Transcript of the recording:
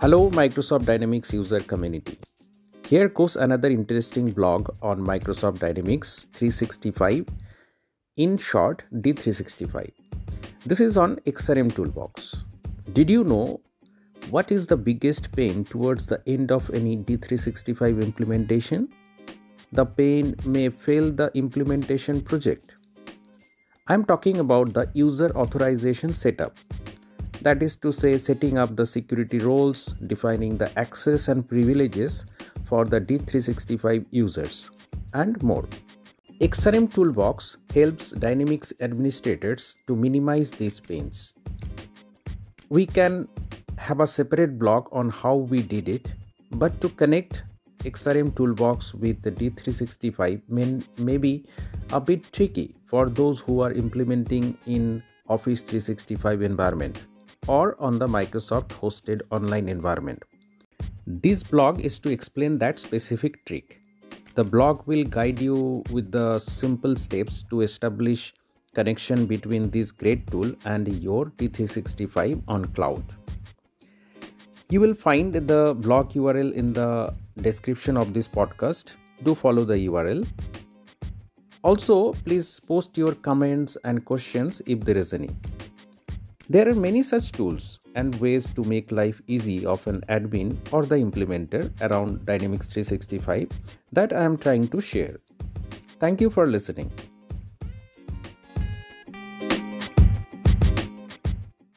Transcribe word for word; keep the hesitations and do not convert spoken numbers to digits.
Hello, Microsoft Dynamics user community. Here goes another interesting blog on Microsoft Dynamics three sixty-five, in short, D three sixty-five. This is on X R M Toolbox. Did you know what is the biggest pain towards the end of any D three sixty-five implementation? The pain may fail the implementation project. I'm talking about the user authorization setup. That is to say, setting up the security roles, defining the access and privileges for the D three sixty-five users, and more. X R M Toolbox helps Dynamics administrators to minimize these pains. We can have a separate blog on how we did it, but to connect X R M Toolbox with the D three sixty-five may, may be a bit tricky for those who are implementing in Office three sixty-five environment or on the Microsoft hosted online environment. This blog is to explain that specific trick. The blog will guide you with the simple steps to establish connection between this great tool and your D three sixty-five on cloud. You will find the blog U R L in the description of this podcast. Do follow the U R L. Also, please post your comments and questions if there is any. There are many such tools and ways to make life easy of an admin or the implementer around Dynamics three sixty-five that I am trying to share. Thank you for listening.